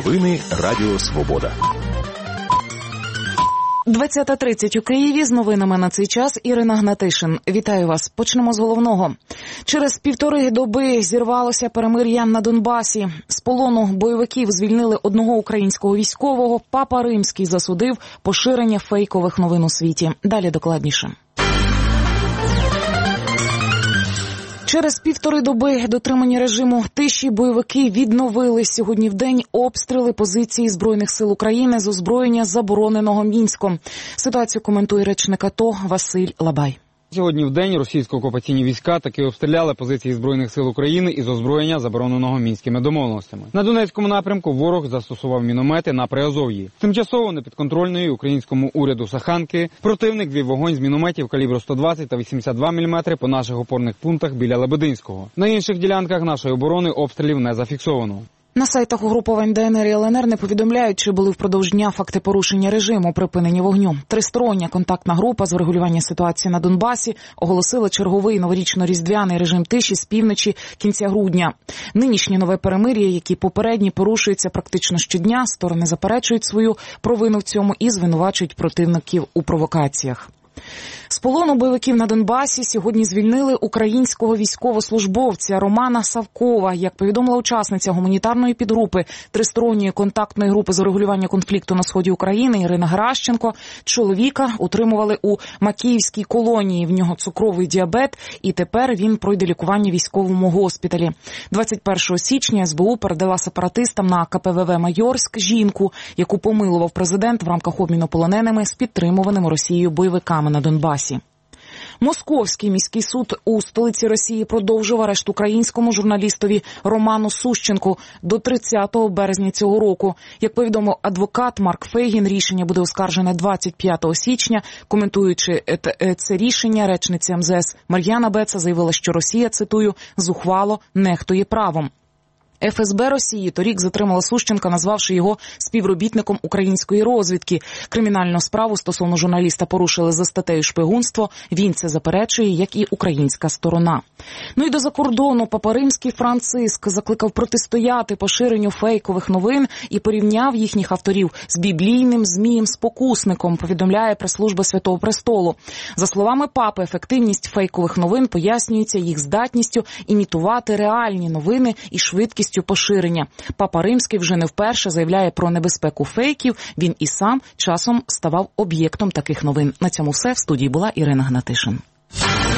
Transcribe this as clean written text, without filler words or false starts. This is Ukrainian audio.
Новини Радіо Свобода. 20:30 у Києві. З новинами на цей час Ірина Гнатишин. Вітаю вас. Почнемо з головного. Через 1,5 доби зірвалося перемир'я на Донбасі. З полону бойовиків звільнили одного українського військового. Папа Римський засудив поширення фейкових новин у світі. Далі докладніше. Через 1,5 доби дотримання режиму тиші бойовики відновили сьогодні вдень обстріли позиції Збройних сил України з озброєння, забороненого Мінськом. Ситуацію коментує речник АТО Василь Лабай. Сьогодні вдень російсько-окупаційні війська таки обстріляли позиції Збройних сил України із озброєння, забороненого Мінськими домовленостями. На Донецькому напрямку ворог застосував міномети на Приазов'ї. Тимчасово непідконтрольної українському уряду Саханки противник вів вогонь з мінометів калібру 120 та 82 мм по наших опорних пунктах біля Лебединського. На інших ділянках нашої оборони обстрілів не зафіксовано. На сайтах угруповань ДНР і ЛНР не повідомляють, чи були впродовж дня факти порушення режиму припинення вогню. Тристороння контактна група з врегулювання ситуації на Донбасі оголосила черговий новорічно-різдвяний режим тиші з півночі кінця грудня. Нинішнє нове перемир'я, як і попередні, порушується практично щодня. Сторони заперечують свою провину в цьому і звинувачують противників у провокаціях. З полону бойовиків на Донбасі сьогодні звільнили українського військовослужбовця Романа Савкова. Як повідомила учасниця гуманітарної підгрупи Тристоронньої контактної групи з урегулювання конфлікту на сході України Ірина Геращенко, чоловіка утримували у Макіївській колонії. В нього цукровий діабет, і тепер він пройде лікування в військовому госпіталі. 21 січня СБУ передала сепаратистам на КПВВ Майорськ жінку, яку помилував президент в рамках обміну полоненими з підтримуваними Росією бойовиками на Донбасі. Московський міський суд у столиці Росії продовжив арешт українському журналістові Роману Сущенку до 30 березня цього року. Як повідомив адвокат Марк Фейгін, рішення буде оскаржене 25 січня. Коментуючи це рішення, речниця МЗС Мар'яна Беца заявила, що Росія, цитую, «зухвало нехтує правом». ФСБ Росії торік затримала Сущенка, назвавши його співробітником української розвідки. Кримінальну справу стосовно журналіста порушили за статтею шпигунство. Він це заперечує, як і українська сторона. Ну і до закордону. Папа Римський Франциск закликав протистояти поширенню фейкових новин і порівняв їхніх авторів з біблійним змієм-спокусником, повідомляє прес-служба Святого Престолу. За словами папи, ефективність фейкових новин пояснюється їх здатністю імітувати реальні новини і швидкість поширення. Папа Римський вже не вперше заявляє про небезпеку фейків. Він і сам часом ставав об'єктом таких новин. На цьому все. В студії була Ірина Гнатишин.